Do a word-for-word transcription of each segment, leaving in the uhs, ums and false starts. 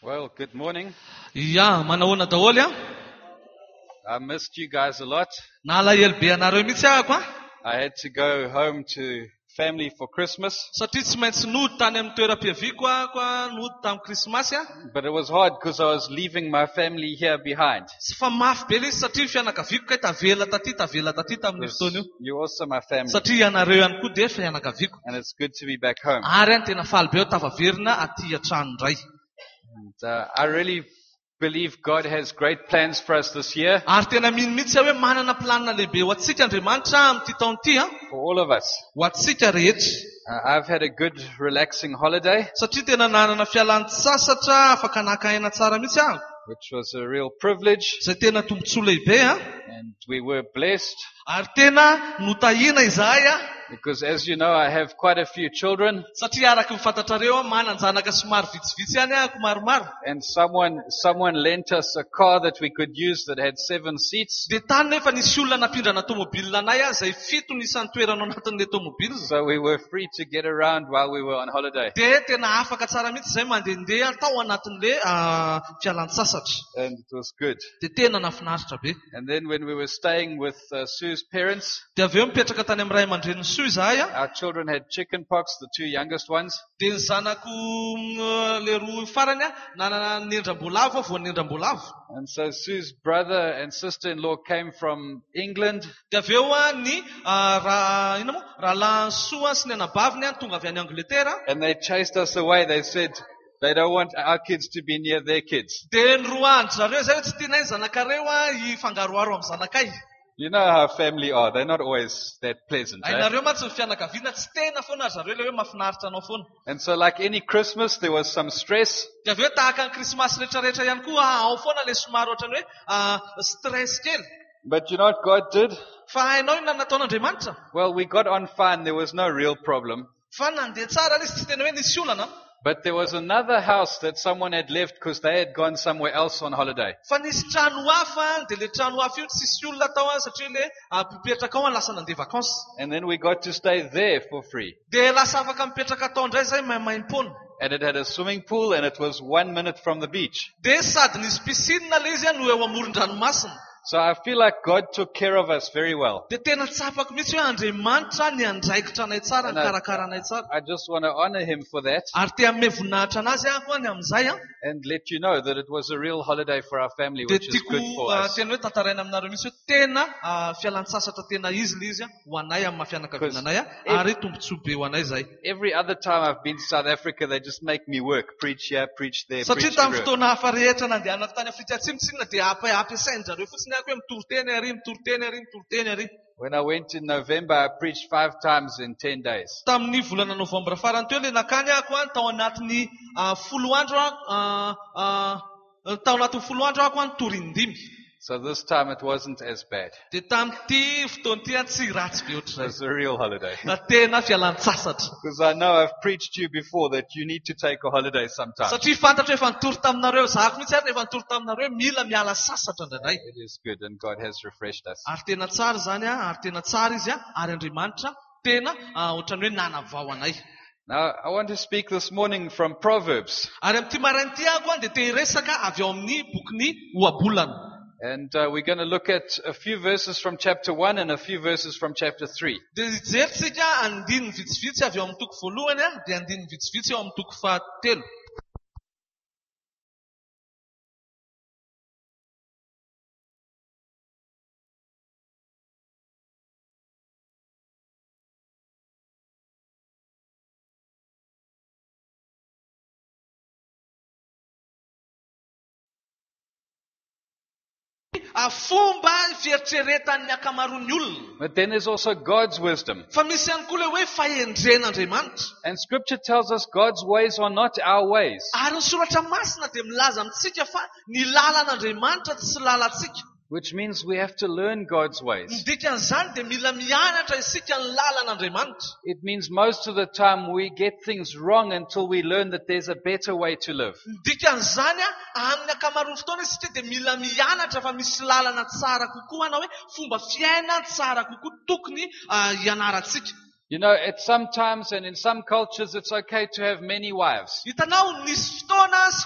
Well, good morning. Ya, manahoana daholo a. I missed you guys a lot. Nalahelo be anareo mihitsy ahako a. I had to go home to family for Christmas, Satria tsy maintsy nody tany amin'ny toeram-piaviko ahako a, nody tamin'ny krismasy a. but it was hard because I was leaving my family here behind. Tsy fa mafy be ilay izy satria fianakaviako kay tavela taty tavela taty tamin'ny Because fotoana io. you're also my family, Satria ianareo ihany koa dia fianakaviako. and it's good to be back home. Ary any tena faly be aho tavaverina aty an-trano indray. And, uh, I really believe God has great plans for us this year, Ary tena mino mihitsy aho hoe manana planina lehibe ho antsika Andriamanitra amin'ity taona ity a. for all of us. Ho antsika rehetra. Uh, I've had a good, relaxing holiday, Satria tena nanana fialan-tsasatra afaka naka-aina tsara mihitsy aho. which was a real privilege, Izay tena tombontsoa lehibe a. and we were blessed Ary tena notahina izahay a. because, as you know, I have quite a few children, Satria araky ny fantatrareo mananjanaka somary vitsivitsy ihany ahako maromaro. and someone someone lent us a car that we could use that had seven seats. De tany nefa nisy olona napindrana tomobilina anay a izay fito nisan'ny toerana ao anatin'ilay tomobilina. So we were free to get around while we were on holiday. De tena afaka tsara mihitsy izay mandehandeha tao anatin'ilay ah, fialan-tsasatra. And it was good. De tena nafinaritra be. And then when we were staying with uh, Sue's parents, De avy eo mipetraka tany amin'ny ray aman-dreny Soa izahay a. our children had chicken pox, the two youngest ones. De ny zanako mm, le roa farany a nanana nendram-bolavo vao nendram-bolavo. And so Sue's brother and sister-in-law came from England, De avy eo a ny ah, raha ina moa rahalahy Soa sy ny anabaviny a tonga avy any Angletera. and they chased us away. They said they don't want our kids to be near their kids. De nyroa andro zareo zay hoe tsy tianay zanakareo a hifangaroaro amin'ny zanakay. You know how family are. They're not always that pleasant. Eh? Ainareo mantsy ny fianakaviana tsy tena foana zareo le hoe mahafinaritra anao foana. And so like any Christmas, there was some stress. De avy eo tahaka ny krismasy rehetrarehetra ihany koa ao foana le somary ohatrany hoe ah, stress kely. But you know what God did? Fa hainao inona nataon'Andriamanitra? Well, we got on fine. There was no real problem. Fa nandeha tsara izy tsy tena hoe nisy olana. But there was another house that someone had left because they had gone somewhere else on holiday. Fa nisy trano hafa de le trano hafa io tsy misy olona tao a satria le ah, mpipetraka ao a lasa nandeha vacances. And then we got to stay there for free. De lasa afaka mipetraka tao indray zay maimaimpona. And it had a swimming pool and it was one minute from the beach. De sady nisy piscine le izy a no eo amoron-dranomasina. So I feel like God took care of us very well. De tena tsapako mihitsy hoe Andriamanitra ny andraikitra anay tsara, ny karakara anay tsara. I just want to honor Him for that Ary te hanome voninahitra anazy ahako any amin'izay a. and let you know that it was a real holiday for our family, De which is good tiako for ah, us. tena hoe tantaraina aminareo mihitsy hoe tena ah, fialan-tsasatra tena izy le izy a ho anay amin'ny maha-fianakaviana anay a. Ary tombontsoa be ho anay zay. Every other time I've been to South Africa, they just make me work. Preach here, preach there, Satria preach tamin'ny there. fotoana hafa rehetra nandehanako tany Afrika Atsimo tsy inona de ampa- ampiasain-jareo fotsiny ahako hoe mitory-teny ary, mitory-teny ary, mitory-teny ary. When I went in November, I preached five times in ten days. Tamin'ny volana novambra farany teo le nakany ahako a tao anatin'ny ah, folo andro ahako ah, ah, tao anatin'ny folo andro ahako a nitorindimy. So this time it wasn't as bad. De tamin'ity fotoana ity a tsy ratsy be It ohatr'izay. was a real holiday. Na tena fialan-tsasatra. Because I know I've preached to you before that you need to take a holiday sometime. Satria fantatra hoe efa nitory taminareo zahako mihitsy ary efa nitory taminareo hoe mila miala sasatra indraindray. It is good and God has refreshed us. Ary tena tsara zany a, ary tena tsara izy a, ary Andriamanitra tena ah, ohatrany hoe nanavao anay. Now, I want to speak this morning from Proverbs. Ary amin'ity marain'ity ahako a de te hiresaka avy ao amin'ny bokin'ny ohabolana. And uh, we're going to look at a few verses from chapter one and a few verses from chapter three. De hijeritsika andininy vitsivitsy avy ao amin'ny toko voalohany a, de andininy vitsivitsy ao amin'ny toko fahatelo. A fomba fieritreretan'ny akamaroan'ny olona. But then there's also God's wisdom. Fa misy ihany koa le hoe fahendren'Andriamanitra. And scripture tells us God's ways are not our ways. Ary ny soratra masina de milaza amintsika fa ny lalan'Andriamanitra tsy lalantsika. Which means we have to learn God's ways. Ny dikan'izany de mila mianatra isika ny lalan'Andriamanitra. It means most of the time we get things wrong until we learn that there's a better way to live. Ny dikan'izany a, amin'ny akamaroan'ny fotoana isika de mila mianatra fa misy lalana tsara kokoa na hoe fomba fiaina tsara kokoa tokony ah, hianarantsika. You know, at some times and in some cultures, it's okay to have many wives. Hitanao nisy fotoana sy kolotsaina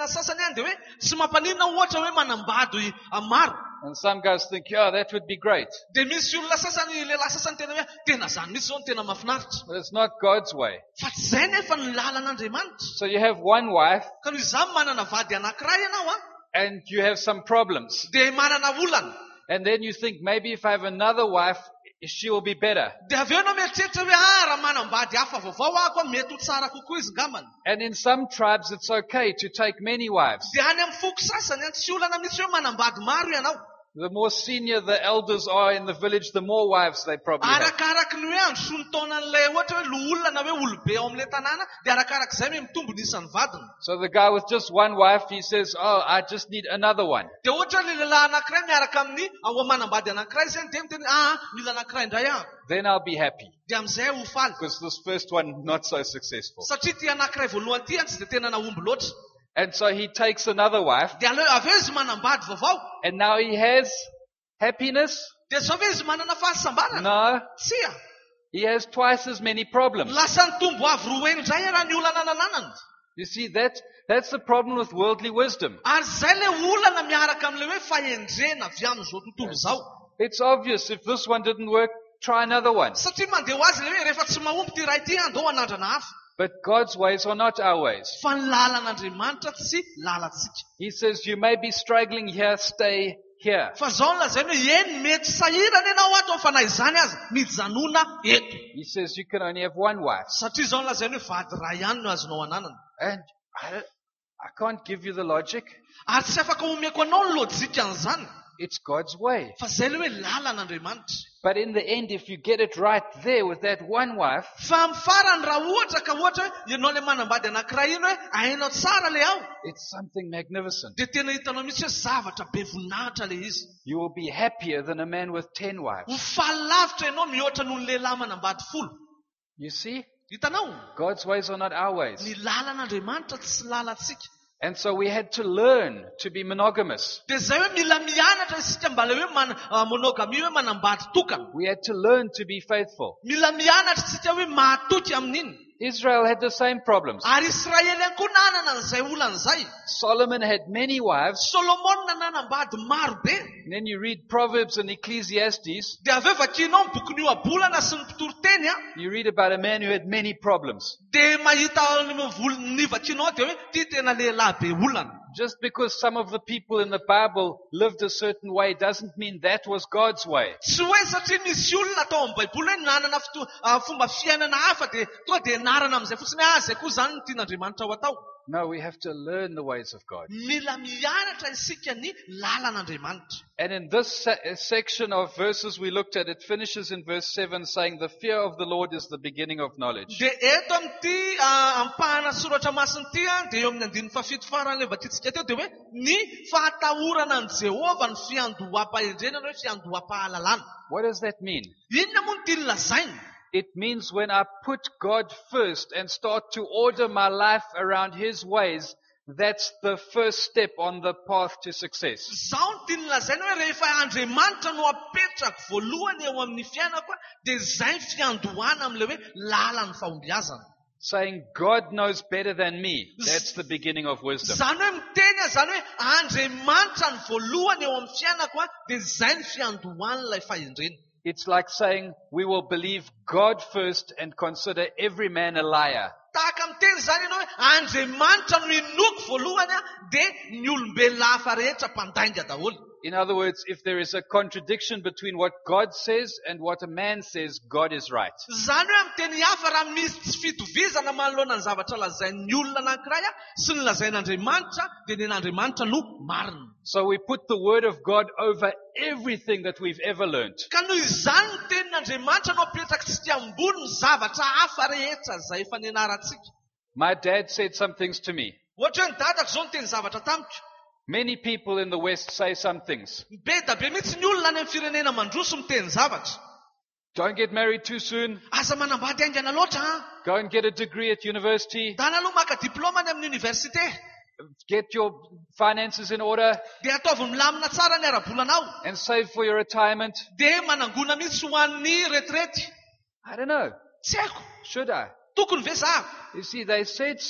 sasany any dia hoe tsy mampaninona ohatra hoe manambady ah, maro. And some guys think, yeah, that would be great. Dia misy olona sasany, lehilahy sasany tena hoe tena zany mihitsy zao no tena mahafinaritra. But it's not God's way. Fa tsy izay nefa ny lalan'Andriamanitra. So you have one wife Ka noho izany manana vady anankiray ianao a, and you have some problems. dia manana olana. And then you think, maybe if I have another wife, she will be better. Dia avy eo ianao mieritreritra hoe ah raha manambady hafa vaovao ako mety ho tsara kokoa izy ngambany. And in some tribes, it's okay to take many wives. Dia any amin'ny foko sasany any tsy olana mihitsy hoe manambady maro ianao. The more senior the elders are in the village, the more wives they probably have. Arakaraky ny hoe androsoany taonan'ilay ohatra hoe lo olona na hoe olobe ao amin'ilay tanàna, dia arakarak'izay hoe mitombony isan'ny vadiny. So the guy with just one wife, he says, oh, I just need another one. Dia ohatra le lehilahy anankiray miaraka amin'ny ao manambady anankiray izany dia miteny ah mila anankiray indray aho. Then I'll be happy. Dia amin'izay ho faly. Because this first one, not so successful. Satria ity anankiray voalohany ity tsy dia tena nahomby loatra. And so he takes another wife. Dia aleo avy eo izy manambady vaovao. And now he has happiness? Dia zao hoe izy manana fahasambarana? No. Tsia. He has twice as many problems. Lasa nitombo avy roa indray raha ny olana nananany. You see, that, that's the problem with worldly wisdom. Ary zay le olana miaraka amin'ilay hoe fahendrena avy amin'izao tontolo izao. It's obvious if this one didn't work, try another one. Satria mandeha ho azy le hoe rehefa tsy mahomby ty raha ity andao anandrana hafa. But God's ways are not our ways. Fa ny lalan'Andriamanitra tsy lalantsika. He says, you may be struggling here, stay here. Fa zao ny lazainy hoe eny mety sahirana ianao ato fa na izany azy mijanona eto. He says you can only have one wife. Satria zao ny lazainy hoe vady ray ihany no azonao ananana. And I, don't, I can't give you the logic. Ary tsy afaka omeko anao ny lojika an'izany. It's God's way. Fa zay le hoe lalan'Andriamanitra. But in the end, if you get it right there with that one wife, Fa amin'ny farany raha ohatra ka ohatra hoe ianao le manambady anankiray iny hoe hainao tsara le ao. it's something magnificent. Dia tena hitanao mihitsy hoe zavatra be voninahitra le izy. You will be happier than a man with ten Ho wives. falalavitra ianao mihoatra noho ny lehilahy manambady folo. You see? Hitanao? God's ways are not our ways. Ny lalan'Andriamanitra tsy lalantsika. And so we had to learn to be monogamous. Dia zay hoe mila mianatra isika mba le hoe man- ah, monogamy hoe manambady tokana. We had to learn to be faithful. Mila mianatra isika hoe mahatoky amin'iny. Israel had the same problems. Ary Israely ihany koa nanana an'izay olan'izay. Solomon had many wives. Solomona nanambady maro be. And then you read Proverbs and Ecclesiastes. Dia avy eo vakianao ny boky ny ohabolana sy ny mpitoroteny a. You read about a man who had many problems. Dia mahita ny vol- ny vakianao dia hoe ty tena lehilahy be olana. Just because some of the people in the Bible lived a certain way doesn't mean that was God's way. Tsy hoe satria misy olona atao amin'ny baiboly hoe nanana foto- ah, fomba fiainana hafa dia tonga dia narana amin'izay fotsiny hoe ah zay koa zany ny tian'Andriamanitra ho atao. No, we have to learn the ways of God. Mila mianatra isika ny lalan'Andriamanitra. And in this se- uh, section of verses we looked at, it finishes in verse seven saying, the fear of the Lord is the beginning of knowledge. Dia eto amin'ity ah, ampahana soratra masiny ity a, dia eo amin'ny andiny fafito farany le vakintsika teo dia hoe ny fahatahorana an' Jehovah ny fiandoham-pahendrenana hoe fiandoham-pahalalana. What does that mean? Inona moa ny tiany lazainy? It means when I put God first and start to order my life around His ways, that's the first step on the path to success. Zao ny tiany lazainy hoe rehefa Andriamanitra no apetraka voalohany eo amin'ny fiainako a, dia zay fiandohana amin'ilay hoe lalan'ny fahombiazana. Saying God knows better than me, that's the beginning of wisdom. Zany hoe miteny a zany hoe Andriamanitra ny voalohany eo amin'ny fiainako a, dia zay ny fiandohan'ilay fahendrena. It's like saying we will believe God first and consider every man a liar. Tahaka miteny zany ianao hoe Andriamanitra no inoko voalohany a, dia ny olombelona hafa rehetra mpandainga daholo. In other words, if there is a contradiction between what God says and what a man says, God is right. Zany hoe amin'ny teny hafa raha misy tsy fitovizana manoloana ny zavatra lazain'ny olona anankiray a, sy ny lazain'Andriamanitra, dia ny an'Andriamanitra no marina. So we put the word of God over everything that we've ever learned. Ka noho izany ny tenin'Andriamanitra no apetrakatsika ambony ny zavatra hafa rehetra izay efa nianarantsika. My dad said some things to me. Ohatra hoe ny dadako zao niteny zavatra tamiko. Many people in the West say some things. Be da be mihitsy ny olona any amin'ny firenena mandroso miteny zavatra. Don't get married too soon. Aza manambady aingana loatra ha. Go and get a degree at university. Dana aloha maka diplôma any amin'ny université. Get your finances in order Dia ataovy milamina tsara ny ara-bolanao. and save for your retirement. Dia manangona mihitsy ho an'ny retraite. I don't know. Tsy haiko. Should I? Tokony ve zaho? You see, they said so,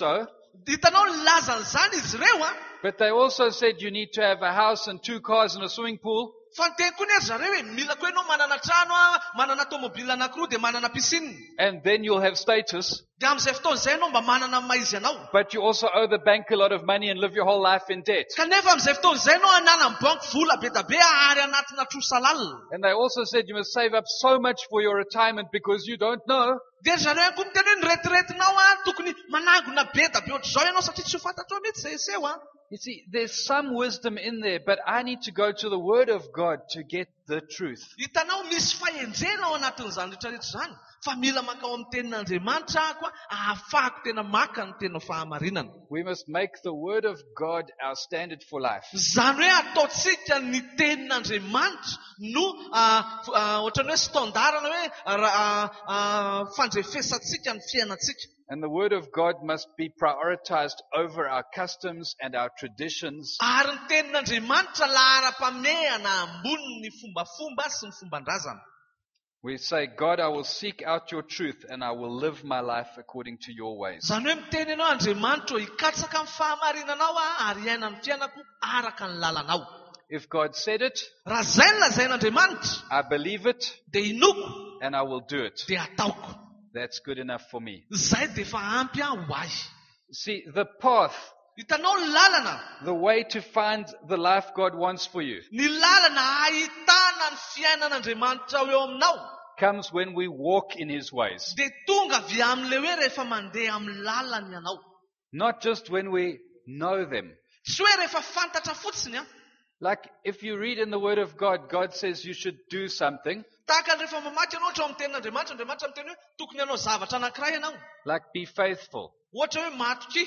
Hitanao laza an'izany izy ireo a. But they also said you need to have a house and two cars and a swimming pool. Fa ny teny koa ny zareo hoe mila koa ianao manana trano a, manana tomobila anankiroa dia manana pisiny. And then you'll have status. Dia amin'izay fotoan'izay ianao mba manana maizy anao. But you also owe the bank a lot of money and live your whole life in debt. Kanefa amin'izay fotoan'izay ianao anana amin'ny banky vola be da be ary anatina trosalala. And they also said you must save up so much for your retirement because you don't know. Dia zareo koa miteny hoe ny retiretinao a tokony manangona be da be ohatr'izao ianao satria tsy ho fantatrao mihitsy izay seho a. You see, there's some wisdom in there, but I need to go to the Word of God to get the truth. Hitanao misy fahenjena ao anatin'izany rehetrarehetra izany. Fa mila makao amin'ny tenin'Andriamanitra ako a, ahafahako tena maka ny tena fahamarinana. We must make the Word of God our standard for life. Zany hoe ataotsika ny tenin'Andriamanitra no ah, ah, ohatran'ny hoe standardana hoe ah, ah, fandrefesantsika ny fiainantsika. And the Word of God must be prioritized over our customs and our traditions. Ary ny tenin'Andriamanitra lahara-pamehana ambony ny fombafomba sy ny fomban-drazana. We say, God, I will seek out your truth and I will live my life according to your ways. Zany hoe miteny ianao Andriamanitra hikatsaka amin'ny fahamarinanao a, ary iaina ny fiainako araka ny lalanao. If God said it, Raha izay no lazain'Andriamanitra, I believe it dia inoko, and I will do it. dia ataoko. That's good enough for me. Zay dia efa ampy aho ho ahy. See, the path, Hitanao ny lalana, the way to find the life God wants for you ny lalana ahitana ny fiainan'Andriamanitra eo aminao, comes when we walk in His ways. dia tonga avy amin'ilay hoe rehefa mandeha amin'ny lalany ianao. Not just when we know them. Tsy hoe rehefa fantatra fotsiny a. Like if you read in the Word of God, God says you should do something, Tahaka ny rehefa mamaky ianao ohatra ao amin'ny tenin'Andriamanitra, Andriamanitra miteny hoe tokony ianao zavatra anankiray ianao. like be faithful. Ohatra hoe matoky.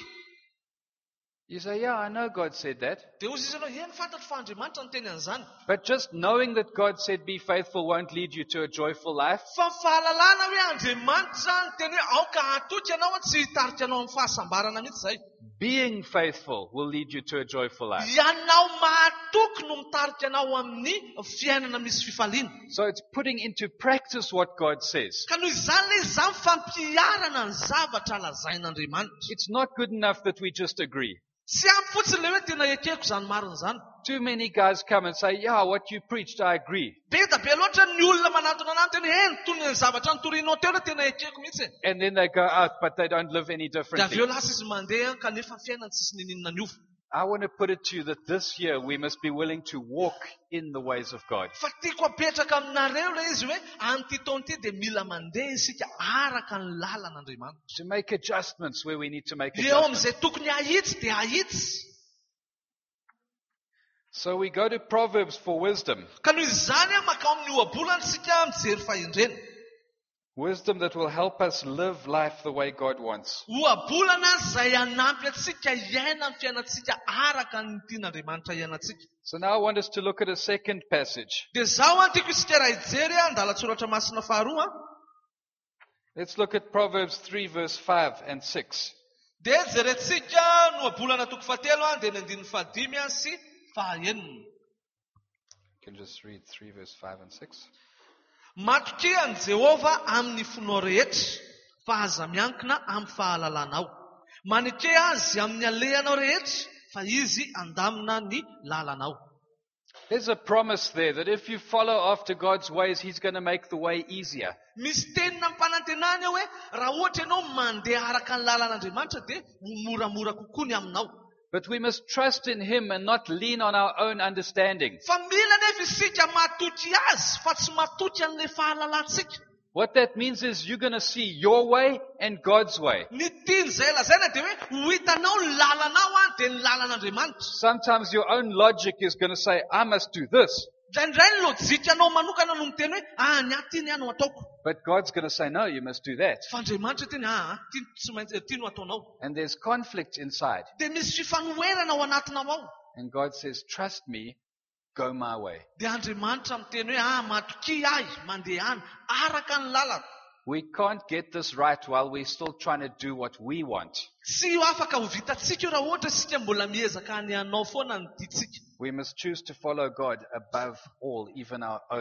You say, yeah, I know God said that. Dia ozy izy ianao, eny fantatro fa Andriamanitra no teny an'izany. But just knowing that God said be faithful won't lead you to a joyful life. Fa ny fahalalana hoe Andriamanitra no teny hoe aoka atoky ianao tsy hitarika anao amin'ny fahasambarana mihitsy izay. Being faithful will lead you to a joyful life. Ianao mahatoky no mitarika anao amin'ny fiainana misy fifaliana. So it's putting into practice what God says. Ka noho izany ilay izany fampiarana ny zavatra lazain'Andriamanitra. It's not good enough that we just agree. Tsy ampy fotsiny ilay hoe tena ekeko izany marina izany. Too many guys come and say, yeah, what you preached, I agree. Be da be loatra ny olona manatona anany teny eny toy ny zavatra nitorianao teo ilay tena ekeko mihitsy. And then they go out, but they don't live any Dia avy differently. eo lasa izy mandeha kanefa fiainany tsisy nininona niova. I want to put it to you that this year we must be willing to walk in the ways of God. Fa tiako apetraka aminareo ilay izy hoe anty taona ity dia mila mandeha isika araka ny lalan'Andriamanitra. To make adjustments where we need to make Eo adjustments. amin'izay tokony ahitsy dia ahitsy. So we go to Proverbs for wisdom. Ka noho izany a makao amin'ny ohabolana isika mijery fahendrena. Wisdom that will help us live life the way God wants. Ohabolana izay anampy atsika hiaina ny fiainantsika araka ny tian'Andriamanitra hiainantsika. So now I want us to look at a second passage. Dia zaho a tiako isika raha hijery a andalatsoratra masina faharoa. Let's look at Proverbs three verse five and six. Dia jerentsika no ohabolana toko fahatelo a dia ny andininy fahadimy a sy fahaenina. You can just read three verse five and six. Matoky an Jehova amin'ny fonao rehetra, fa aza miankina amin'ny fahalalanao. Manike azy amin'ny alehanao rehetra, fa izy andamina ny lalanao. There's a promise there that if you follow after God's ways, He's going to make the way easier. Misy tenina amin'ny mpanantenany hoe raha ohatra ianao mandeha araka ny lalan'Andriamanitra dia moramora kokoa ny aminao. But we must trust in Him and not lean on our own understanding. Fa mila nefa isika matoky azy fa tsy matoky an'ilay fahalalantsika. What that means is you're going to see your way and God's way. Ny tian'izay lazaina dia hoe ho hitanao ny lalanao a dia ny lalan'Andriamanitra. Sometimes your own logic is going to say, I must do this. Indraindray ny lojikanao manokana no miteny hoe ah ny ahy ty ny ahy no ataoko. But God's going to say, no, you must do that. Fa Andriamanitra teny ah ty tsy maintsy ty no ataonao. And there's conflict inside. Dia misy fifanoherana ao anatinao ao. And God says, trust me, go my way. Dia Andriamanitra miteny hoe ah matoky ahy mandeha any araka ny lalako. We can't get this right while we're still trying to do what we want. Tsy ho afaka ho vitatsika raha ohatra sika mbola miezaka hanyanao foana ny tiantsika. We must choose to follow God above all, even our own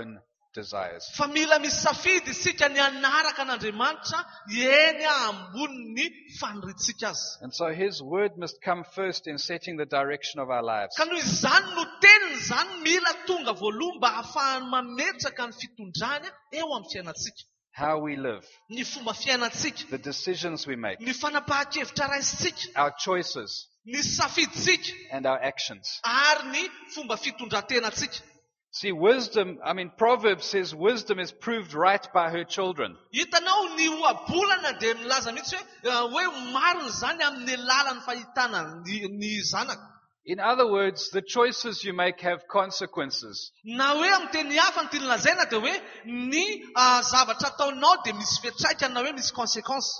desires. Fa mila misafidy isika ny anaraka an'Andriamanitra eny ambony faniritsika azy. And so His word must come first in setting the direction of our lives. Ka noho izany no teniny zany mila tonga voalohany mba hahafahany mametraka ny fitondrany eo amin'ny fiainantsika. How we live, Ny fomba fiainantsika, the decisions we make, ny fanapahan-kevitra raisitsika, our choices, ny safiditsika, and our actions. ary ny fomba fitondran-tenatsika. See, wisdom, I mean, Proverbs says wisdom is proved right by her children. Hitanao ny ohabolana dia milaza mihitsy hoe uh, hoe marina zany amin'ny lalan'ny fahitana ny, ny zanaka. In other words, the choices you make have consequences. Na hoe amin'ny teny hafa ny tiany lazaina dia hoe ny uh, zavatra ataonao dia misy fiantraikany na hoe misy conséquence.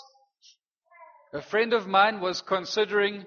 A friend of mine was considering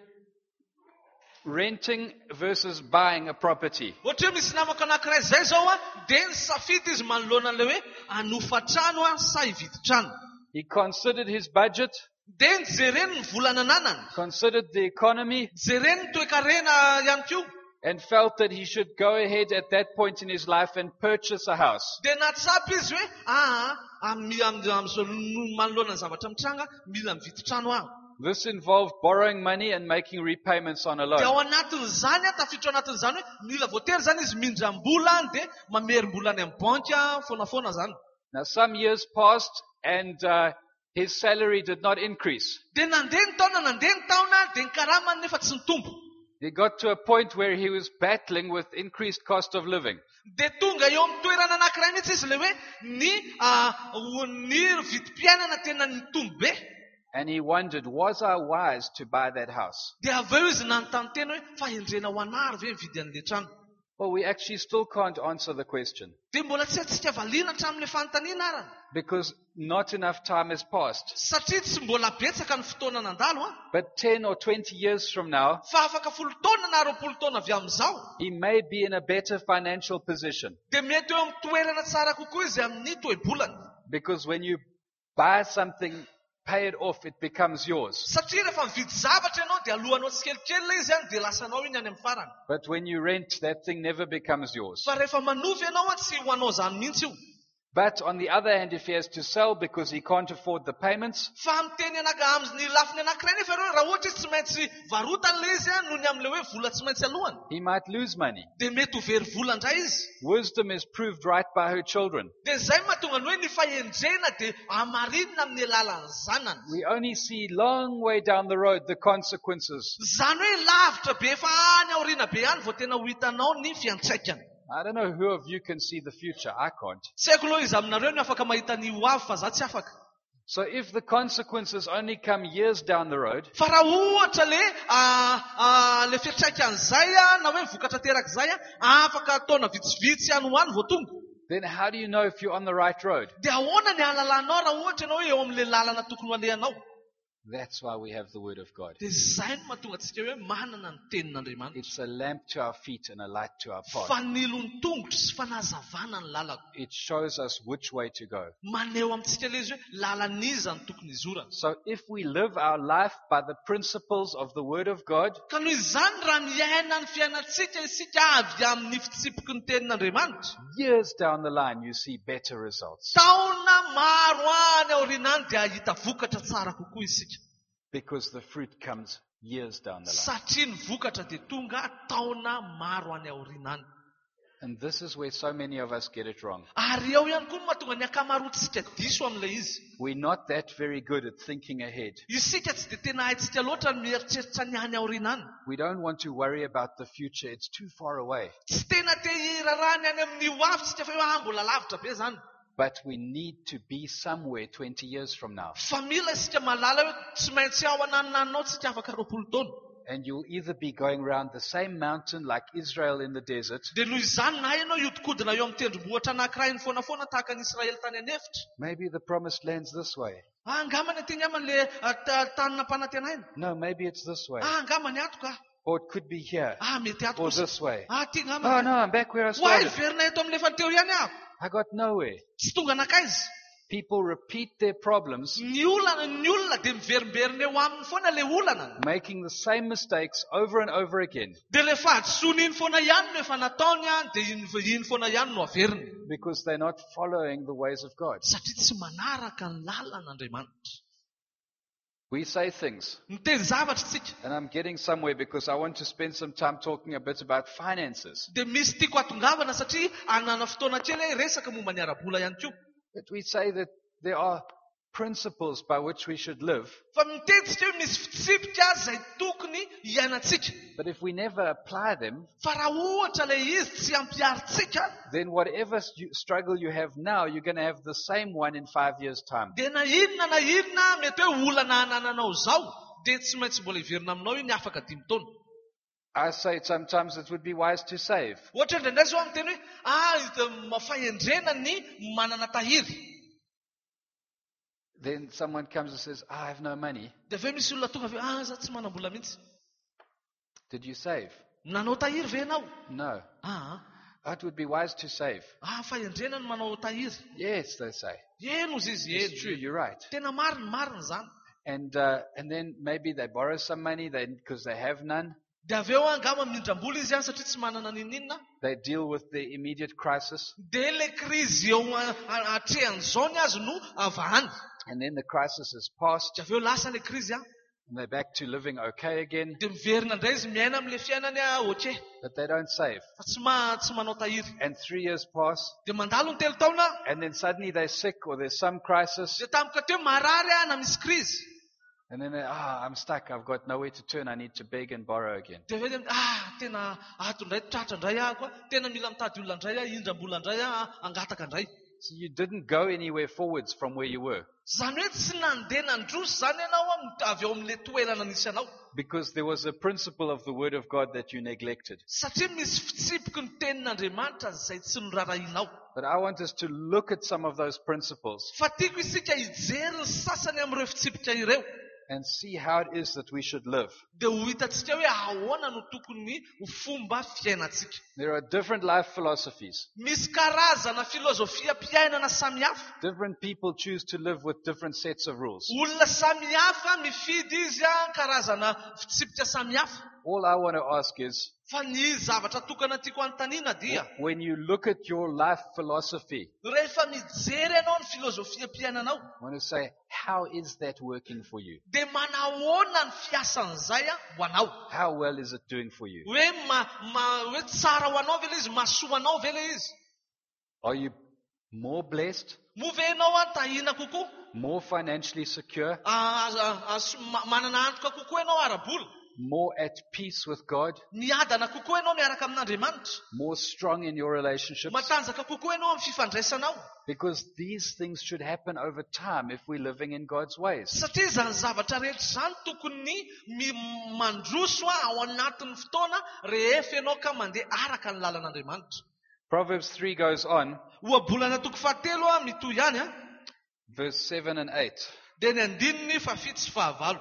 renting versus buying a property. Ohatra hoe misy namako anankiray zay zao a, dia nisafidy izy manoloana an'ilay hoe hanofa trano a sa hividy trano. He considered his budget, Dia nijereny ny volana ananany, considered the economy, jereny ny toe-karena ihany koa. and felt that he should go ahead at that point in his life and purchase a house. Dia natsapy izy hoe ah amin'ny amin'izao manoloana ny zavatra mitranga mila mividy trano aho. This involved borrowing money and making repayments on a Dia ao loan. anatin'izany a, tafiditra ao anatin'izany hoe mila voatery zany izy mindram-bola dia mamerim-bola any amin'ny banka fonafoana zany. Now, some years passed and uh, his salary did not increase. Dia nandeha ny taona nandeha ny taona dia ny karamany nefa tsy nitombo. He got to a point where he was battling with increased cost of living. Dia tonga eo amin'ny toerana anankiray mihitsy izy ilay hoe ny ah, ny vidim-piainana tena nitombo be. And he wondered, was I wise to buy that house? Dia avy eo izy nanontany tena hoe fa endrena ho anary ve mividy an'ilay trano. Well, we actually still can't answer the question Dia mbola tsy haintsika valiana hatramin'ilay fanontaniana ara. because not enough time has passed. Satria tsy mbola betsaka ny fotoana nandalo a. But ten or twenty years from now, Fa afaka folo taona na roapolo taona avy amin'izao, he may be in a better financial position. dia mety eo amin'ny toerana tsara kokoa izy amin'ny toe-bolany. Because when you buy something, pay it off, it becomes yours. Satria rehefa mividy zavatra ianao dia alohanao tsikelikely ilay izy any dia lasanao iny any amin'ny farany. But when you rent, that thing never becomes yours. Fa rehefa manofy ianao a tsy ho anao zany mihitsy io. But on the other hand, if he has to sell because he can't afford the payments, Fa miteny anaka amin'ny lafiny anankiray nefa ianao raha ohatra izy tsy maintsy varotana ilay izy a noho ny amin'ilay hoe vola tsy maintsy alohany, he might lose money. dia mety ho very vola indray izy. Wisdom is proved right by her children. Dia izay mahatonga ny hoe ny fahendrena dia amarinina amin'ny alalan'ny zanany. We only see long way down the road the consequences. Zany hoe lavitra be fa any aoriana be any vao tena ho hitanao ny fiantraikany. I don't know who of you can see the future. I can't. Tsy haiko aloha izy aminareo ny afaka mahita ny ho avy fa za tsy afaka. So if the consequences only come years down the road, Fa raha ohatra le ah, ah, le fiantraikan'izay a na hoe vokatra terak'izay a afaka ataona vitsivitsy any ho any vao tonga, then how do you know if you're on the right road? dia ahoana ny halalanao raha ohatra ianao hoe eo amin'ilay lalana tokony ho alehanao. That's why we have the Word of God. Dia izay no mahatonga antsika hoe manana ny tenin'Andriamanitra. It's a lamp to our feet and a light to our path. Fanilo ny tongotra sy fanazavana ny lalako. It shows us which way to go. Maneho amintsika ilay izy hoe lalaniza ny tokony izorana. So if we live our life by the principles of the Word of God, Ka noho izany raha miaina ny fiainantsika isika avy amin'ny fitsipiky ny tenin'Andriamanitra, years down the line, you see better results. taona maro any aoriana any dia ahita vokatra tsara kokoa isika. Because the fruit comes years down the line. Satria ny vokatra dia tonga taona maro any aoriana any. And this is where so many of us get it wrong. Ary eo ihany koa no mahatonga ny akamaroantsika diso amin'ilay izy. We're not that very good at thinking ahead. Isika tsy dia tena haintsika loatra ny mieritreritra ny any aoriana any. We don't want to worry about the future. It's too far away. Tsy tena te hirarahany any amin'ny ho avitsika fa hoe ah, mbola lavitra be zany. But we need to be somewhere twenty years from now. Fa mila isika malala hoe tsy maintsy ao anananao tsika afaka roapolo taona. And you'll either be going around the same mountain like Israel in the desert, Dia noho izany na ianao iodikodina eo amin'ny tendrombohitra anankiray ny fonafoana tahaka ny Israely tany anefitra. maybe the promised land's this way. Ah, angamany aty aman'le tanina mpanantenaina. No, maybe it's this way. Ah, angamany ato ka. Or it could be here. Ah, mety ato Or kosa. this way. Ah, ty Oh angamany. no, I'm back where I Why started. verina eto amin'ilay efa teo ihany aho. I got nowhere. Tsy tonga anakaiza. People repeat their problems, Ny olana, ny olona de miverimberina eo aminy foana le olana. making the same mistakes over and over again, De le fahatsoany iny foana ihany no efa nataony a, de iny iny foana ihany no averiny. because they're not following the ways of God. Satria tsy manaraka ny lalan'Andriamanitra. We say things, Miteny zavatra tsika. and I'm getting somewhere because I want to spend some time talking a bit about finances. De misy tiako atongavana satria anana fotoana kely hoe resaka momba ny ara-bola ihany koa. But we say that there are principles by which we should live, Fa miteny tsika hoe misy fitsipika izay tokony hiainantsika. but if we never apply them, Fa raha ohatra le izy tsy ampiaritsika, then whatever st- struggle you have now, you're going to have the same one in five years' time. de na inona na inona mety hoe olana anananao zao, de tsy maintsy mbola hiverina aminao iny afaka dimy taona. I say sometimes it would be wise to save. Ohatra indraindray zao amin'ny teny hoe, ah, izy fahendrena ny manana tahiry. Then someone comes and says, I have no money. De aveo misy olona tonga aveo, ah, za tsy manam-bola mihitsy. Did you save? Nanao tahiry ve ianao? No. Ah, It would be wise to save. ah, fahendrena no manao tahiry. Yes, they say. Eno izy izy, It's true, eno. you're right. Tena marina, marina zany. And uh, and then maybe they borrow some money they because they have none. De aveo angamba mindram-bola izy ihany satria tsy manana ninina. They deal with the immediate crisis. De le krizy eo atrehan'izao ny azy no avahany. And then the crisis is past. De aveo lasa le krizy a. And they're back to living okay again. De miverina indray izy miaina amin'le fiainany a oke. But they don't save. Fa tsy ma- tsy manao tahiry. And three years pass. De mandalo ny telo taona. And then suddenly they're sick or there's some crisis. De tampoka teo marary a na misy krizy. And then they, ah, I'm stuck. I've got nowhere to turn. I need to beg and borrow again. De aveo de ah, tena ato indray tratra indray ahako a. Tena mila mitady olona indray a, indram-bola indray a, angataka indray. So you didn't go anywhere forwards from where you were. Zany hoe tsy nandeha nandroso zany ianao a, avy eo amin'le toerana nisy anao. Because there was a principle of the Word of God that you neglected. Satria misy fitsipiky ny tenin'Andriamanitra izay tsy norarahinao. But I want us to look at some of those principles Fa tiako isika hijery ny sasany amin'ireo fitsipika ireo. and see how it is that we should live. De ho hitantsika hoe ahoana no tokony ho fomba fiainantsika. There are different life philosophies. Misy karazana filozofia mpiainana samihafa. Different people choose to live with different sets of rules. Olona samihafa mifidy izy a karazana fitsipika samihafa. All I want to ask is, Fa ny zavatra tokana tiako anontaniana dia, when you look at your life philosophy, rehefa mijery ianao ny filozofia mpiainanao, I want to say, how is that working for you? de manahoana ny fiasan'izay a ho anao. How well is it doing for you? Hoe ma, ma, hoe tsara ho anao ve le izy, mahasoa anao ve le izy? Are you more blessed, Mo ve ianao a tahina kokoa? more financially secure, Ah, ah, ah, so- ma- manana antoka kokoa ianao ara-bola? more at peace with God, Miadana kokoa ianao miaraka amin'Andriamanitra? more strong in your relationships? Matanjaka kokoa ianao amin'ny fifandraisanao? Because these things should happen over time if we're living in God's ways. Satria zany zavatra rehetra zany tokony mi- mandroso a ao anatin'ny fotoana rehefa ianao ka mandeha araka ny lalan'Andriamanitra. Proverbs three goes on, Ohabolana toko fahatelo a mitoy ihany a. verse seven and eight. De ny andininy fafito sy fahavalo.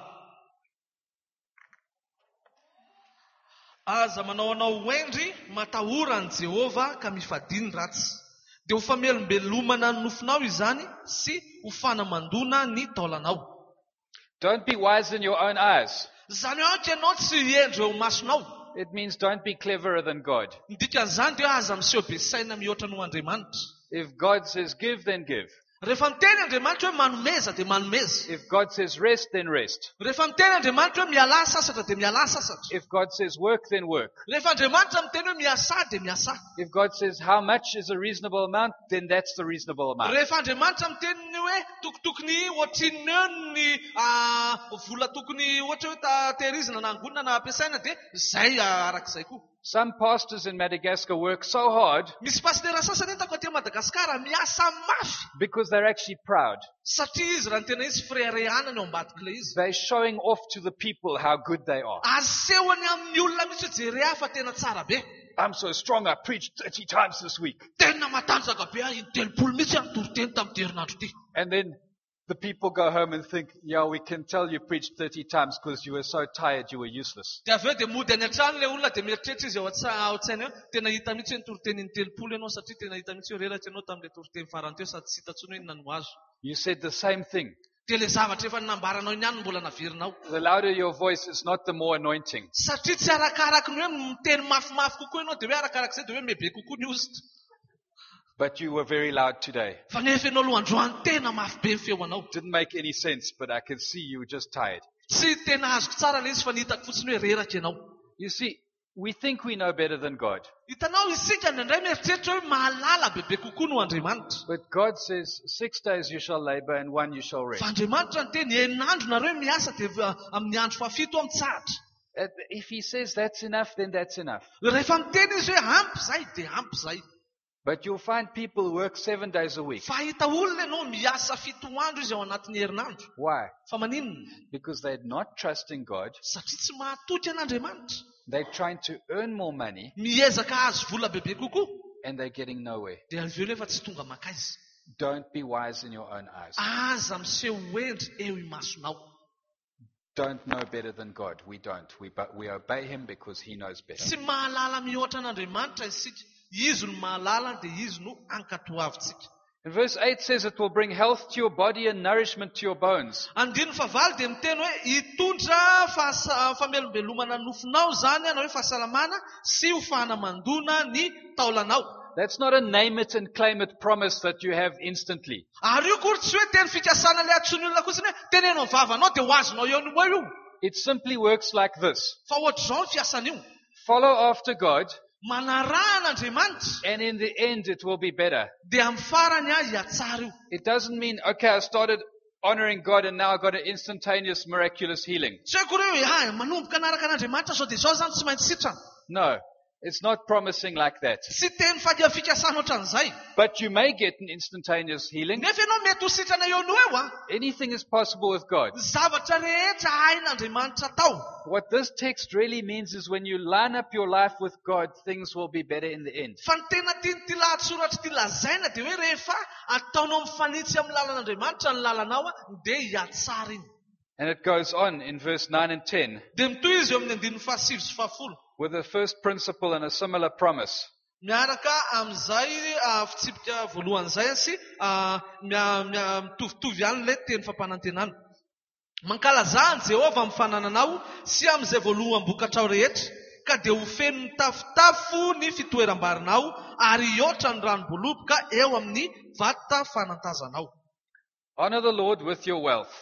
Aza manao anao hoendry matahorany Jehova ka mifadiny ratsy. De ho famelombelomana ny nofinao izany sy ho fanamandona ny taolanao. Don't be wise in your own eyes. Zany hoe ohatra ianao tsy hiendry eo masonao. It means don't be cleverer than God. Ny dikan'izany dia aza miseho be saina mihoatra no Andriamanitra. If God says give, then give. Rehefa miteny Andriamanitra hoe manomeza de manomeza. If God says rest, then rest. Rehefa miteny Andriamanitra hoe miala sasatra de miala sasatra. If God says work, then work. Rehefa Andriamanitra miteny hoe miasa de miasa. If God says how much is a reasonable amount, then that's the reasonable amount. Rehefa Andriamanitra miteny hoe tokotokony ohatriny eo ny ah, vola tokony ohatra hoe ta- tehirizina na angonina na ampiasaina de zay ah, arak'izay koa. Some pastors in Madagascar work so hard Misy pastera sasany hitako aty Madagasikara miasa mafy because they're actually proud. satria izy raha ny tena izy firehanana eo ambadika le izy. They're showing off to the people how good they are. Asehony amin'ny olona mihitsy hoe jery hafa tena tsara be. I'm so strong, I preached thirty times this week. Tena matanjaka be aho telopolo mihitsy aho nitory-teny tamin'ny herinandro ity. And then the people go home and think, yeah, we can tell you preached thirty times because you were so tired you were useless. De aveo de mody any an-trano le olona de mieritreritra izy ao ats- ao an-tsainy eo tena hita mihitsy hoe nitory-teny ny telopolo ianao satria tena hita mihitsy hoe relatra ianao tamin'ile tory-teny farany teo sady tsy hita tsony hoe inona no azo. You said the same thing. Dia le zavatra efa nambaranao iny ihany mbola naverinao. The louder your voice is not the more anointing. Satria tsy arakaraka ny hoe miteny mafimafy kokoa ianao dia hoe arakarak'izay dia hoe mebe kokoa ny ozitra. But you were very loud today. Fa nefa ianao aloha androany tena mafy be ny feonao. Didn't make any sense, but I can see you were just tired. Tsy tena azoko tsara le izy fa nitako fotsiny hoe reraka ianao. You see, we think we know better than God. Hitanao isika indraindray mieritreritra hoe mahalala bebe kokoa no Andriamanitra. But God says, six days you shall labor and one you shall rest. Fa Andriamanitra ny teny enin'andro nareo miasa dia amin'ny andro fafito amintsahatra. Uh, If He says that's enough, then that's enough. Rehefa miteny izy hoe ampy zay dia ampy zay. But you'll find people who work seven days a week. Fa hita olona ianao miasa fito andro izy ao anatin'ny herinandro. Why? Fa maninona? Because they're not trusting God. Satria tsy mahatoky an'Andriamanitra. They're trying to earn more money Miezaka azo vola bebe kokoa. and they're getting nowhere. Dia avy eo nefa tsy tonga makaiza. Don't be wise in your own eyes. Aza miseho endry eo imasonao. Don't know better than God. We don't. We, but we obey Him because He knows better. Tsy mahalala mihoatra an'Andriamanitra isika. Izy no mahalala dia izy no ankatoavintsika. And verse eight says it will bring health to your body and nourishment to your bones. Andiny favalo dia miteny hoe hitondra fahasa- famelombelomana nofonao zany ianao hoe fahasalamana sy ho fanamandona ny taolanao. That's not a name it and claim it promise that you have instantly. Ary io kory tsy hoe teny fikasana le atsony olona kotsiny hoe tenenao vavanao dia ho azonao eo ny io. It simply works like this. Fa ohatr'izao ny fiasany io. Follow after God, Manaraha an'Andriamanitra and in the end it will be better. dia amin'ny farany azy atsara io. It doesn't mean, okay, I started honoring God and now I got an instantaneous miraculous healing. Tsy hoe kory hoe ah manomboka anaraka an'Andriamanitra sao dia izao zany tsy maintsy sitrana. No, it's not promising like that. Tsy teny fadia fikasana ohatran'izay. But you may get an instantaneous healing. Nefa ianao mety ho sitrana eo no eo a. Anything is possible with God. Zavatra rehetra hain'Andriamanitra atao. What this text really means is when you line up your life with God, things will be better in the end. Fa ny tena tianyty lahatsoratra ty lazaina dia hoe rehefa ataonao mifanitsy amin'ny lalan'Andriamanitra ny lalanao a dia hiatsara iny. And it goes on in verse nine and ten Dia mitoy izy eo amin'ny andininy fahasivy sy fahafolo. with the first principle and a similar promise. Miaraka amin'izay ah, fitsipika voalohan'izay sy ah, mia- mia- mitovitovy ihany ilay teny fampanantenana. Mankalaza ny Jehovah amin'ny fanananao sy amin'izay voaloham-bokatrao rehetra, ka dia ho feno mitafotafo ny fitoeram-barinao ary hihoatra ny ranom-boloboka eo amin'ny vata fanantazanao. Honor the Lord with your wealth.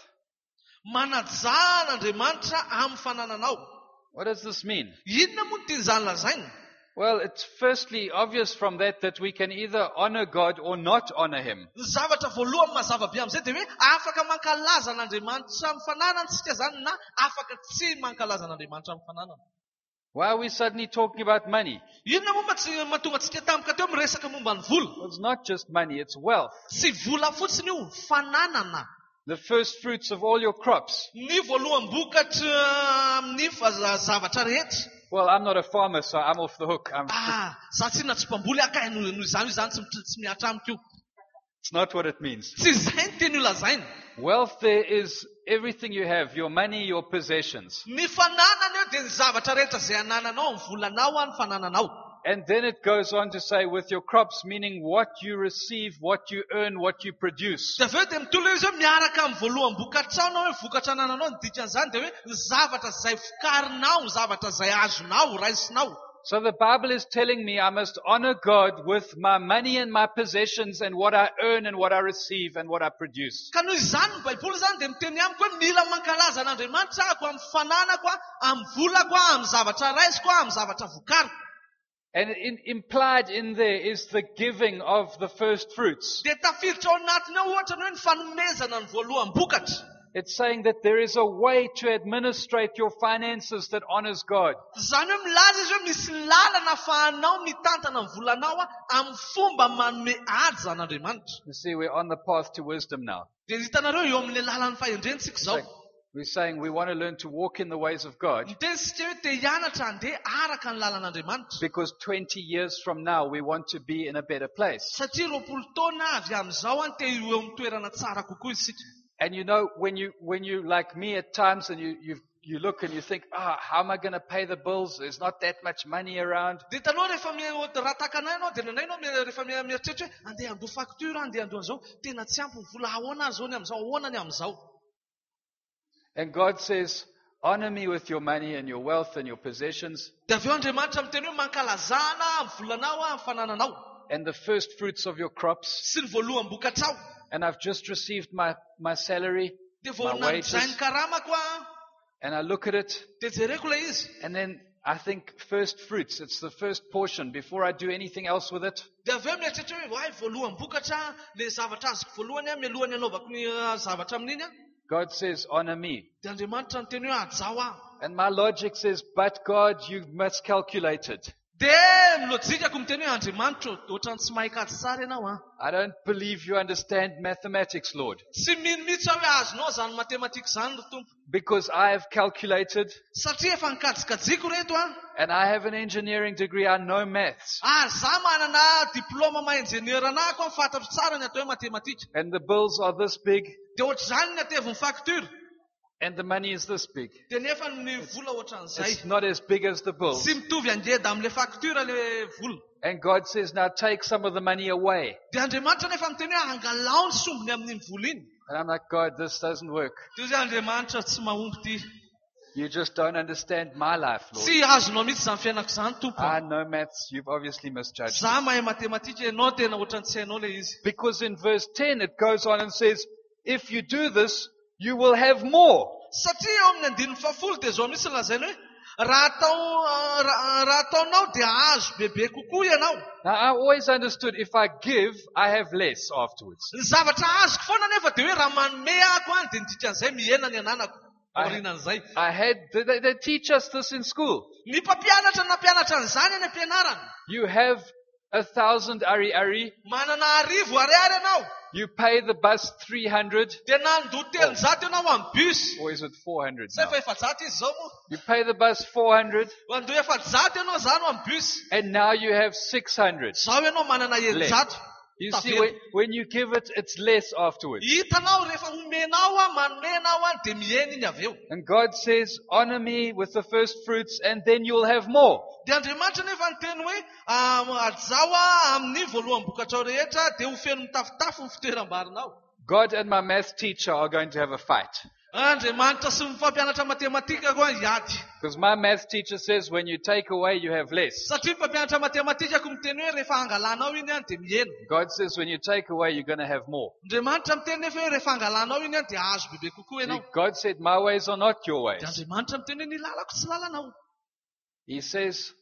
Manaja an'Andriamanitra amin'ny fanananao. What does this mean? Inona moa no tian'izany lazaina? Well, it's firstly obvious from that that we can either honor God or not honor Him. Ny zavatra voalohany mazava be amin'izay dia hoe afaka mankalaza an'Andriamanitra amin'ny fananantsika zany na afaka tsy mankalaza an'Andriamanitra amin'ny fananana. Why are we suddenly talking about money? Inona moa tsy mahatonga antsika tampoka teo miresaka momba ny vola? Well, it's not just money, it's wealth. Tsy vola fotsiny io, fananana. The first fruits of all your crops. Ny voaloham-bokatra amin'ny fa- zavatra rehetra. Well, I'm not a farmer, so I'm off the hook. I'm, Ah, za tsy na tsy mpamboly akahy noho noho izany io zany tsy mit- tsy miatra amiko io. it's not what it means. Tsy izay ny teny io lazaina. Wealth there is everything you have, your money, your possessions. Ny fananana io dia ny zavatra rehetra izay anananao, ny volanao, ny fanananao. And then it goes on to say with your crops, meaning what you receive, what you earn, what you produce. Dia avy eo dia mitolo izy hoe miaraka amin'ny voaloham-bokatrao na hoe vokatra anananao ny dikan'izany dia hoe ny zavatra izay fikarinao, ny zavatra izay azonao, raisinao. So the Bible is telling me I must honor God with my money and my possessions and what I earn and what I receive and what I produce. Ka noho izany ny Baiboly zany dia miteny amiko hoe mila mankalaza an'Andriamanitra ako amin'ny fananako a, amin'ny volako a, amin'ny zavatra raisiko a, amin'ny zavatra vokariko. And in, implied in there is the giving of the first fruits. Dia tafiditra ao anatiny ao ohatra ny hoe ny fanomezana ny voaloham-bokatra. It's saying that there is a way to administrate your finances that honors God. Zany hoe milaza izy hoe misy lalana ahafahanao mitantana ny volanao a amin'ny fomba manome haja an'Andriamanitra. You see, we're on the path to wisdom now. Dia hitanareo eo amin'ilay lalan'ny fahendrentsika It's izao. like we're saying we want to learn to walk in the ways of God Mitensika hoe te hianatra handeha araka ny lalan'Andriamanitra. because twenty years from now we want to be in a better place. Satria roapolo taona avy amin'izao an te eo amin'ny toerana tsara kokoa isika. And you know, when you, when you, like me at times, and you, you've you look and you think, ah, how am I going to pay the bills? There's not that much money around. Dia hitanao rehefa mia- raha takanay ianao dia nanay ianao mia- rehefa mia- mieritreritra hoe andeha handoa facture, andeha handoa an'izao. Tena tsy ampy ny vola ahoana ary zao ny amin'izao, ahoana ny amin'izao. And God says, honor me with your money and your wealth and your possessions Dia avy eo Andriamanitra miteny hoe mankalazana amin'ny volanao, amin'ny fanananao, and the first fruits of your crops. sy ny voaloham-bokatrao. And I've just received my, my salary, Dia my vao nanjay ny wages, karamako a, and I look at it, dia jereko ilay izy. and then I think first fruits, it's the first portion before I do anything else with it. Dia avy eo mieritreritra hoe ay voaloham-bokatra, le zavatra azoko voalohany a, mialohany anaovako ny ah, zavatra amin'iny a. God says, honor me. Dia Andriamanitra miteny hoe ajaho aho. And my logic says, but God, you miscalculated. Dia milojikako miteny hoe Andriamanitra, ohatrany tsy mahakajy tsara ianao a. I don't believe you understand mathematics, Lord. Tsy mino mihitsy aho hoe azonao zany matematika zany ry Tompo. Because I have calculated, Satria efa nikajikajiko reto a. and I have an engineering degree, I know maths. Ary za manana diploma maha-enjenera anako a, fantatro tsara ny atao hoe matematika. And the bills are this big, Dia ohatr'izany ny ateviny facture. and the money is this big. Dia nefa ny vola ohatran'izay. It's not as big as the bills. Tsy mitovy angeda amin'le facture le vola. And God says, now take some of the money away. Dia Andriamanitra nefa miteny hoe angalao ny sombiny amin'iny vola iny. And I'm like, God, this doesn't work. Dia zay Andriamanitra tsy mahomby ty. You just don't understand my life, Lord. Tsy azonao mihitsy zany fiainako zany Tompo. I know maths. You've obviously misjudged. Za mahay matematika, ianao tena ohatrany tsy hainao le izy. Because in verse ten, it goes on and says, if you do this, you will have more. Satria eo amin'ny andininy fahafolo dia zao misy lazainy hoe raha atao ah, raha raha ataonao dia azo bebe kokoa ianao. Now, I always understood if I give, I have less afterwards. Ny zavatra azoko foana nefa dia hoe raha manome ako any dia ny dikan'izay mihena ny ananako. Aorinan'izay. I had, they, they teach us this in school. Ny mpampianatra nampianatra an'izany any ampianarana. You have a thousand ari ari. Manana arivo ariary ianao. You pay the bus three hundred. Dia nandoa telonjato ianao amin'ny bus. Or is it four hundred Zay now? fa efajato izy zao moa. You pay the bus four hundred. Andoa efajato ianao zany amin'ny bus. And now you have six hundred. Zao ianao manana eninjato. You see, when, when you give it, it's less afterwards. Hitanao rehefa homenao a, manomenao a, dia mihena iny avy eo. And God says, honor me with the first fruits and then you'll have more. Dia Andriamanitra nefa niteny hoe ah, ajaho a amin'ny voaloham-bokatrao rehetra dia ho feno mitafotafo ny fitoeram-barinao. God and my math teacher are going to have a fight. Andriamanitra sy ny mpampianatra matematika koa hiady. Because my math teacher says when you take away, you have less. Satria mpampianatra matematikako miteny hoe rehefa angalanao iny any dia mihena. God says when you take away, you're going to have more. Andriamanitra miteny nefa hoe rehefa angalanao iny any dia azo bebe kokoa ianao. God said, my ways are not your Dia ways. Andriamanitra miteny hoe ny lalako tsy lalanao. He says,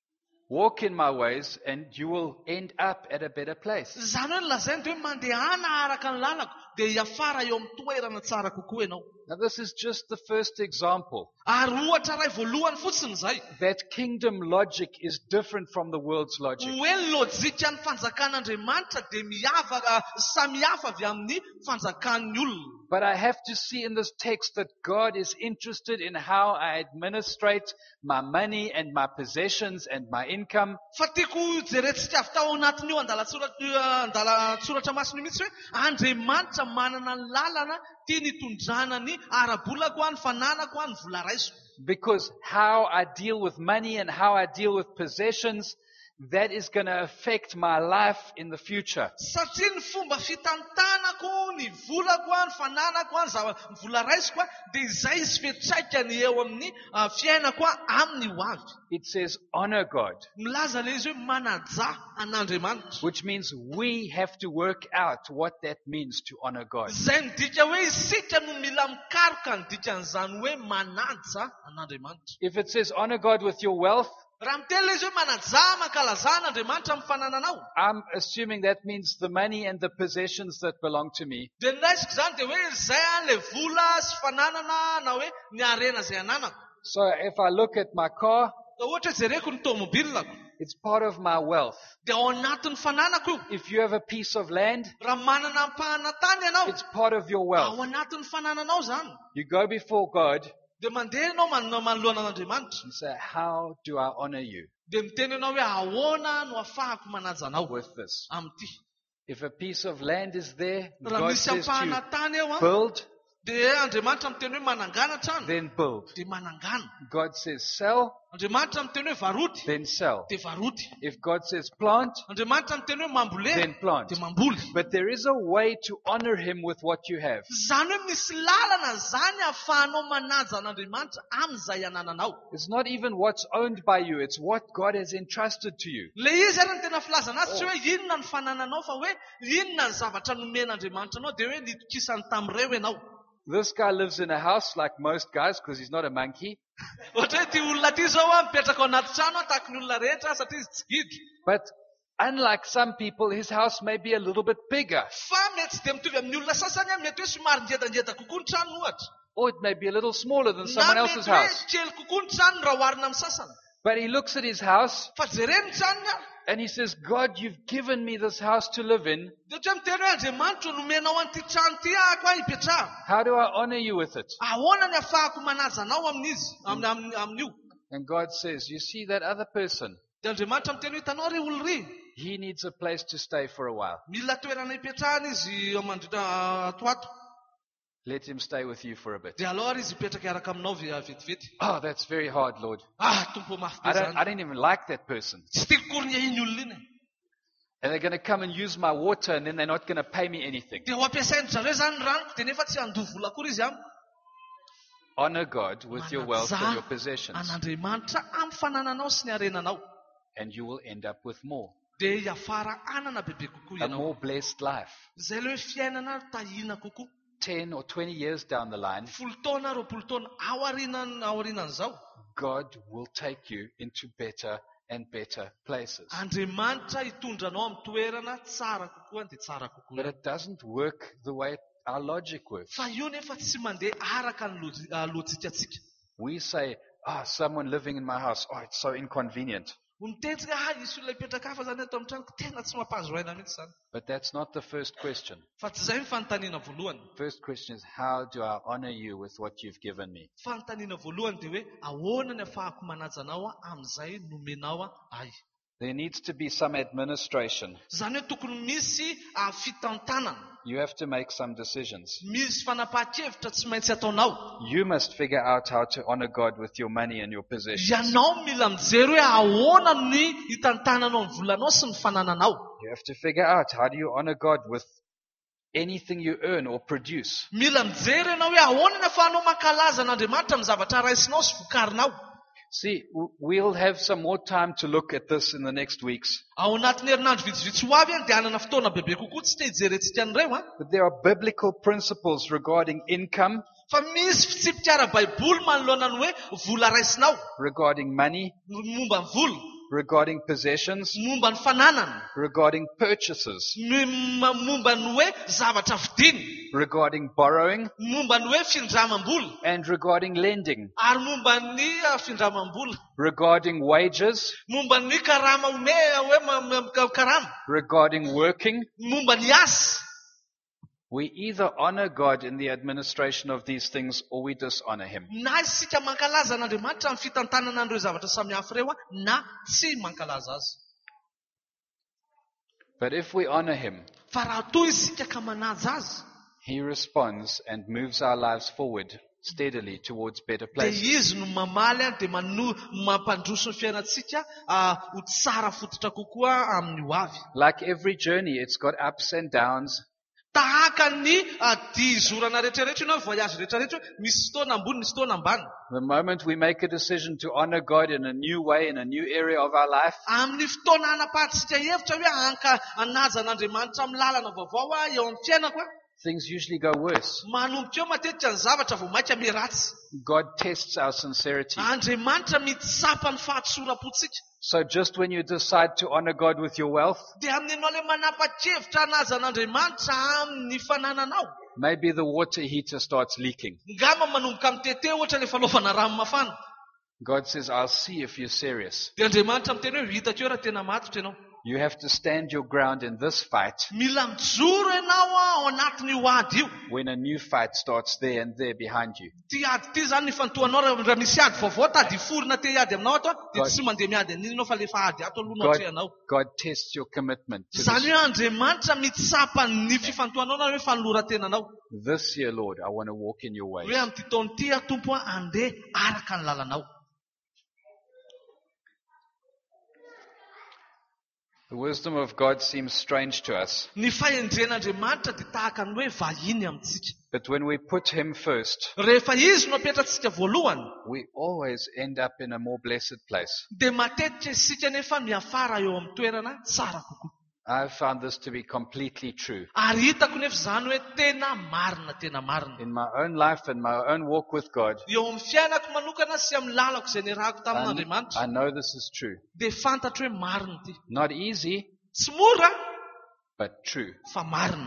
walk in my ways and you will end up at a better place. Zany hoe lazainy dia hoe mandehana araka ny lalako dia hiafara eo amin'ny toerana tsara kokoa ianao. Now this is just the first example. Ary ohatra ray voalohany fotsiny izay. That kingdom logic is different from the world's logic. Hoe ny lojika ny fanjakan'Andriamanitra dia miavaka samihafa avy amin'ny fanjakan'ny olona. But I have to see in this text that God is interested in how I administrate my money and my possessions and my income. Fa tiako jerentsika avy tao anatin'io andalatsoratra andalatsoratra masina mihitsy hoe Andriamanitra manana ny lalana tia nitondrana ny ara-bolako any, fananako any, vola raisiko. Because how I deal with money and how I deal with possessions, that is going to affect my life in the future. Satria ny fomba fitantanako, ny volako any, fananako any, zava- ny vola raisiko a, dia izay izy fiantraikany eo amin'ny ah, fiainako a amin'ny ho avy. It says honor God, Milaza le izy hoe manaja an'Andriamanitra. which means we have to work out what that means to honor God. Zay midika hoe isika no mila mikaroka ny dikan'izany hoe manaja an'Andriamanitra. If it says honor God with your wealth, Raha miteny le izy hoe manaja mankalaza an'Andriamanitra amin'ny fanananao. I'm assuming that means the money and the possessions that belong to me. Dia naisiko zany dia hoe zay a le vola sy fananana na hoe ny arena zay ananako. So if I look at my car, Ka ohatra hoe jereko ny tomobilako it's part of my wealth. dia ao anatin'ny fananako io. If you have a piece of land, Raha manana ampahana tany ianao, it's part of your wealth. ao anatin'ny fanananao zany. You go before God Dia mandeha ianao man- manoloana an'Andriamanitra. and say, how do I honor you Dia miteny ianao hoe ahoana no ahafahako manaja anao with this? amin'ity. If a piece of land is there, Raha God misy says to ampahana tany eo you, a, build, Dia Andriamanitra miteny hoe manangana trano, then build. dia manangana. God says sell, Andriamanitra miteny hoe varoty, then sell. dia varoty. If God says plant, Andriamanitra miteny hoe mambolera, then plant. dia mamboly. But there is a way to honor Him with what you have. Zany hoe misy lalana zany ahafahanao manaja an'Andriamanitra amin'izay anananao. It's not even what's owned by you, it's what God has entrusted to you. Le izy ary no tena filazana azy tsy hoe inona ny fanananao fa hoe inona ny zavatra nomen'Andriamanitra anao dia hoe nitokisany tamin'ireo ianao. This guy lives in a house like most guys because he's not a monkey. Ohatra hoe ty olona ty zao a mipetraka ao anaty trano a tahaka ny olona rehetra satria izy tsy gidy. But unlike some people, his house may be a little bit bigger. Fa mety tsy dia mitovy amin'ny olona sasany a mety hoe somary ngedangeda kokoa ny trano ohatra. Or it may be a little smaller than someone Na else's mety hoe house. kely kokoa ny trano raha oharina amin'ny sasany. But he looks at his house Fa jereny tranony a. and he says, God, you've given me this house to live in. Dia ohatra miteny hoe Andriamanitra nomenao an'ity trano ty ahako a hipetraha. How do I honor you with it? Ahoana ny ahafahako manaja anao amin'izy, amin'ny amin'ny- amin'io. And God says, you see that other person, Dia Andriamanitra miteny hoe hitanao ry olo ry, he needs a place to stay for a while. mila toerana hipetrahana izy mandritra atoato. Let him stay with you for a bit. Dia alao ary izy hipetraka hiaraka aminao ve- vetivety. Oh, that's very hard, Lord. Ah, tompo mafy I be don't, I zany. don't even like that person. Tsy tiako kory ny iny olona iny. And they're going to come and use my water and then they're not going to pay me anything. Dia ho ampiasainy zareo zany ny ranoko dia nefa tsy handoa vola kory izy amiko. Honor God with your wealth and your possessions, An'Andriamanitra amin'ny fanananao sy ny arenanao. and you will end up with more. Dia hiafara anana bebe kokoa A ianao. more blessed life. Izay le hoe fiainana tahina kokoa. ten or twenty years down the line, Folo taona, roapolo taona, ao aorinan- ao aorianan'izao. God will take you into better and better places. Andriamanitra hitondranao amin'ny toerana tsara kokoa dia tsara But kokoa. it doesn't work the way our logic works. Fa io nefa tsy mandeha araka ny loji- ah, lojikatsika. We say, ah, someone living in my house, oh, it's so inconvenient. Mitetsika ah isy olona hipetraka hafa zany eto amin'ny tranoko tena tsy mampahazo aina mihitsy zany. But that's not the first question. Fa tsy izay ny fanontaniana voalohany. First question is, how do I honor you with what you've given me? Fanontaniana voalohany dia hoe ahoana ny ahafahako manaja anao a amin'izay nomenao a ay. There needs to be some administration. Zany hoe tokony misy ah, fitantanana. You have to make some decisions. Misy fanapahan-kevitra tsy maintsy ataonao. You must figure out how to honor God with your money and your possessions. Ianao mila mijery hoe ahoana ny hitantananao ny volanao sy ny fanananao. You have to figure out how do you honor God with anything you earn or produce. Mila mijery ianao hoe ahoana ny ahafahanao mankalaza an'Andriamanitra amin'ny zavatra raisinao sy vokarinao. See, w- we'll have some more time to look at this in the next weeks. Ao anatin'ny herinandro vitsivitsy ho avy any dia hanana fotoana bebe kokoa tsy te hijerentsika an'ireo a. But there are biblical principles regarding income, Fa misy fitsipika ara-baiboly manoloana ny hoe vola raisinao, regarding money, momba ny vola, regarding possessions, momba ny fananana, regarding purchases, ny ma- momba ny hoe zavatra vidiny, regarding borrowing, momba ny hoe findramam-bola, and regarding lending, ary momba ny ah, findramam-bola, regarding wages, momba ny karama ome hoe ma- ma- ka- karama, regarding working. momba ny asa. We either honor God in the administration of these things or we dishonor Him. Na isika mankalaza an'Andriamanitra amin'ny fitantanana an'ireo zavatra samihafa ireo a, na tsy mankalaza azy. But if we honor Him, Fa raha toa isika ka manaja azy, He responds and moves our lives forward steadily towards better dia places. izy no mamaly a, dia mano- mampandroso ny fiainantsika ah, ho tsara fototra kokoa amin'ny ho avy. Like every journey, it's got ups and downs. Tahaka ny ah, dizorana rehetrarehetra ianao voyage rehetrarehetra hoe misy fotoana ambony, misy fotoana ambany. The moment we make a decision to honor God in a new way, in a new area of our life, Amin'ny fotoana anapahatsika hevitra hoe anka anaja an'Andriamanitra amin'ny lalana vaovao a, eo amin'ny fiainako a, things usually go worse. manomboka eo matetika ny zavatra vao maika miratsy. God tests our sincerity. Andriamanitra mitsapa ny fahatsoram-potsika. So just when you decide to honor God with your wealth, Dia amin'ny ianao le manapa-kevitra anaja an'Andriamanitra amin'ny fanananao, maybe the water heater starts leaking. ngama manomboka mitete ohatra le fanaovana rano mafana. God says, I'll see if you're serious. Dia Andriamanitra miteny hoe hitako eo raha tena matotra ianao. You have to stand your ground in this fight Mila mijoro ianao ao anatin'io ady io. when a new fight starts there and there behind you. Ty ady ty zany nifantohanao raha misy ady vaovao tady forina te ady aminao ato dia God- tsy mandeha miady aninao fa lefa ady ato aloha no God, atrehanao. God tests your commitment to Zany this. hoe Andriamanitra mitsapa ny fifantohanao na hoe fanolora-tenanao. This year, Lord, I want to walk in your ways. Hoe amin'ity taona ity a Tompo a andeha araka ny lalanao. The wisdom of God seems strange to us, Ny fahendren'Andriamanitra dia tahaka ny hoe vahiny amintsika. but when we put Him first, Rehefa izy no apetratsika voalohany, we always end up in a more blessed place. dia matetika isika nefa miafara eo amin'ny toerana tsara kokoa. I've found this to be completely true. Ary hitako nefa izany hoe tena marina, tena marina. In my own life and my own walk with God, Eo amin'ny fiainako manokana sy amin'ny lalako izay nirahako I, tamin'Andriamanitra, I know this is true. dia fantatro hoe marina ity. Not easy, Tsy mora, but true. fa marina.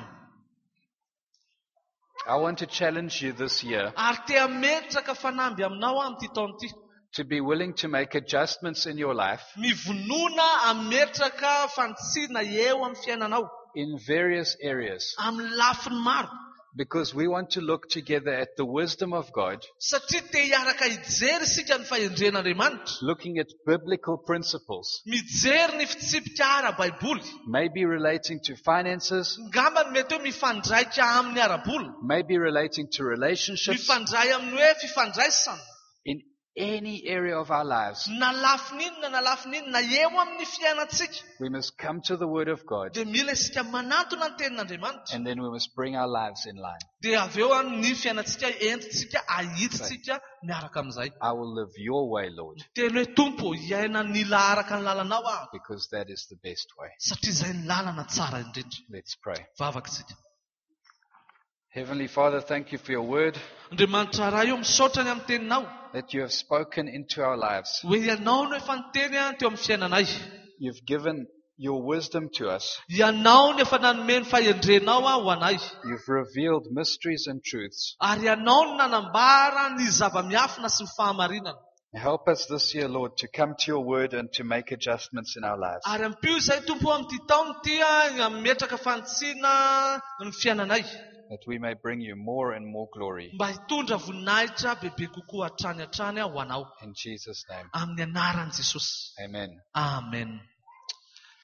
I want to challenge you this year Ary te hametraka fanamby aminao amin'ity taona ity. to be willing to make adjustments in your life Mivonona hametraka fantsiana eo amin'ny fiainanao, in various areas, amin'ny lafiny maro. because we want to look together at the wisdom of God, Satria te hiaraka hijery isika ny fahendren'Andriamanitra. looking at biblical principles, Mijery ny fitsipika ara-baiboly. maybe relating to finances, Ngambany mety hoe mifandraika amin'ny ara-boly. maybe relating to relationships, Mifandray amin'ny hoe fifandraisana. in any area of our lives. Na lafininona na lafininona eo amin'ny fiainantsika. We must come to the Word of God, Dia mila isika manatona ny tenin'Andriamanitra. and then we must bring our lives in line. Dia avy eo ny fiainantsika entintsika ahitsitsika miaraka amin'izay. I will live your way, Lord, Telo hoe Tompo, hiaina ny araka ny lalanao aho. because that is the best way. Satria izay ny lalana tsara indrindra. Let's pray. Vavaka isika. Heavenly Father, thank you for your word Andriamanitra raha io misaotra ny amin'ny teninao. that you have spoken into our lives. Hoe ianao no efa niteny a teo amin'ny fiainanay. You've given your wisdom to us. Ianao no efa nanome ny fahendrenao a ho anay. You've revealed mysteries and truths. Ary ianao no nanambara ny zava-miafina sy ny fahamarinana. Help us this year, Lord, to come to your word and to make adjustments in our lives. Ary ampio izay Tompo amin'ity taona ity a hametraka fantsiana ny fiainanay. That we may bring you more and more glory. Mba hitondra voninahitra bebe kokoa hatrany hatrany ho anao. In Jesus' name, Amin'ny anaran'i Jesosy. amen. Amen.